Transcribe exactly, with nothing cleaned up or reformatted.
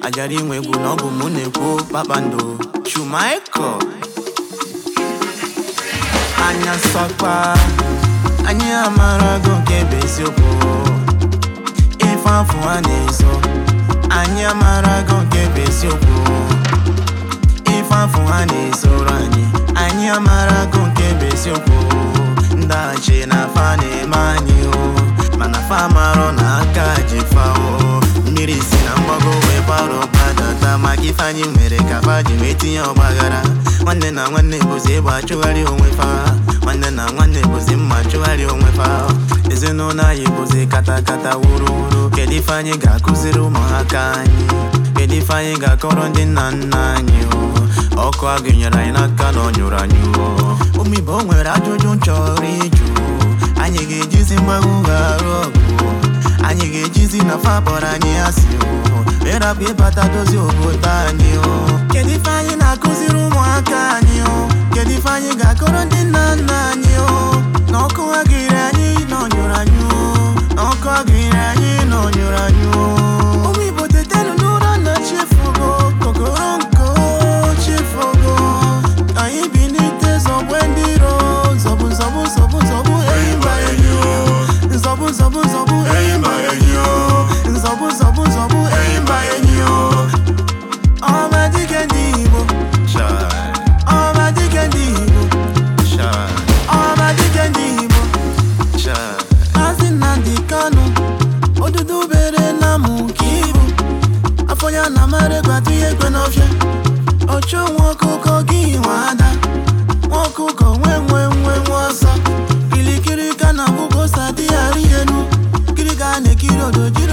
ajari nwe egwu na ọ bụ mụ na-ekwu kpakpando Shumaiko anya sọkpa anyị amarago nke bụ eziokwu ife afọ a na-ezo anyị amarago nke bụ eziokwu ife afọ a na-ezoro anyị anyị amarago nke bụ eziokwu ndachi na fa na-eme anyị o mana fa marọ na aka ji fa o mmiri si na mgbago wee baro gbadata maka ife anyị nwere ka fa ji wee tinye ọgbaghara nwanne na nwanne bụzi ịgba achụgharị onwe fa nwanne na nwanne bụzi mma achụgharị onwe fa ezinụlọ anyị bụzi katakata wuruwuru kedu ife anyị ga-akụziri ụmụaka anyị kedu ife anyị ga-akọrọ ndị nna nna anyị o ọkụ agụnyere anyị n'aka na ọ nyụrụ anyị o omibo nwere ajụjụ nchọrọ ịjụ anyị ga-ejizi mgbagbu ga-arụ ọgụ anyị ga-ejizi na fa kpọrọ anyị asị o ịrapụ ịbata dozi obodo anyị o kedu ife anyị na-akụziri ụmụaka anyị o kedu ife anyị ga-akọrọ ndị nna nna anyị o na ọkụ agụnyere anyị na ọ nyụrụ anyị o na ọkụ agụnyere anyị na ọ nyụrụ anyị o omibo tetelu n'ụra na chefugo kokoro nko chefugo anyị bi n'ite zọgbu ndị iro zọbụ zọbụ zọbụ zọbụ enyi mba enyi o zọbụ zọbụ zọbụ enyi mba enyi o zọbụ zọbụ zọbụ enyi mba enyi o ọma dike ndị Igbo ọma dike ndị Igbo ọma dike ndị Igbo Maazị Nnamdi Kanu odudu bere na mụ ka ibu afọ ya na mara gbatu ihe ekwe n'ọfịa ọchụ nwa ọkụkọ gị nwe ada nwa ọkụkọ nwe nwe nwe nwe ọsọ kilikiri ka na bụgo sa dị ghara enu kiri ka a na-ekiri odo jiri